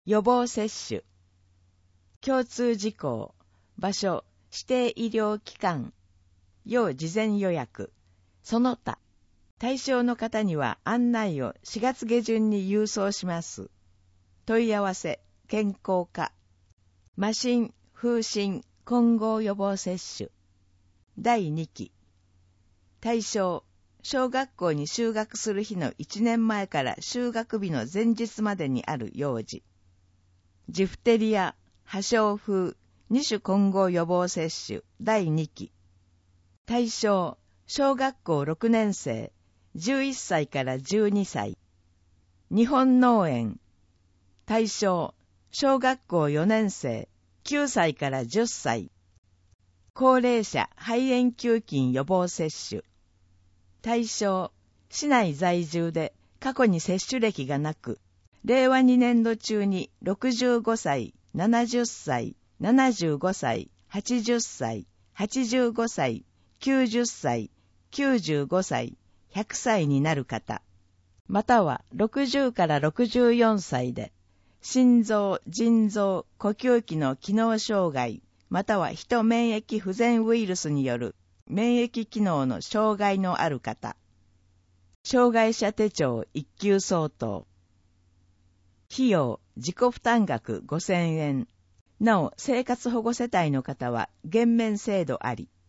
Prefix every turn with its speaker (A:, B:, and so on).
A: 予防接種。共通事項。場所、指定医療機関。要事前予約。その他。対象の方には案内を4月下旬に郵送します。問い合わせ、健康課。麻疹、風疹、混合予防接種。第2期。対象、小学校に就学する日の1年前から就学日の前日までにある幼児。ジフテリア、破傷風、2種混合予防接種第2期。対象、小学校6年生、11歳から12歳。日本脳炎。対象、小学校4年生、9歳から10歳。高齢者肺炎球菌予防接種。対象、市内在住で過去に接種歴がなく、令和2年度中に65歳、70歳、75歳、80歳、85歳、90歳、95歳、100歳になる方、または60から64歳で、心臓、腎臓、呼吸器の機能障害、または非免疫不全ウイルスによる免疫機能の障害のある方。障害者手帳1級相当。費用、自己負担額5000円。なお、生活保護世帯の方は減免制度あり。